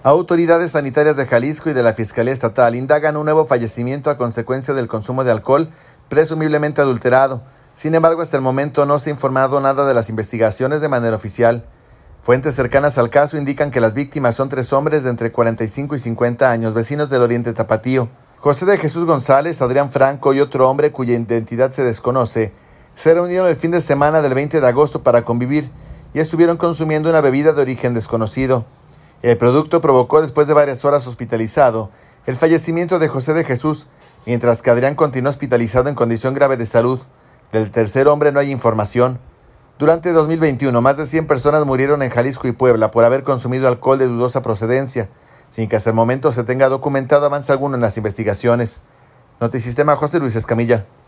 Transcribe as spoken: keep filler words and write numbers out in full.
Autoridades sanitarias de Jalisco y de la Fiscalía Estatal indagan un nuevo fallecimiento a consecuencia del consumo de alcohol presumiblemente adulterado. Sin embargo, hasta el momento no se ha informado nada de las investigaciones de manera oficial. Fuentes cercanas al caso indican que las víctimas son tres hombres de entre cuarenta y cinco y cincuenta años, vecinos del Oriente Tapatío. José de Jesús González, Adrián Franco y otro hombre cuya identidad se desconoce, se reunieron el fin de semana del veinte de agosto para convivir y estuvieron consumiendo una bebida de origen desconocido. El producto provocó, después de varias horas hospitalizado, el fallecimiento de José de Jesús, mientras que Adrián continuó hospitalizado en condición grave de salud. Del tercer hombre no hay información. Durante dos mil veintiuno, más de cien personas murieron en Jalisco y Puebla por haber consumido alcohol de dudosa procedencia, sin que hasta el momento se tenga documentado avance alguno en las investigaciones. Notisistema, José Luis Escamilla.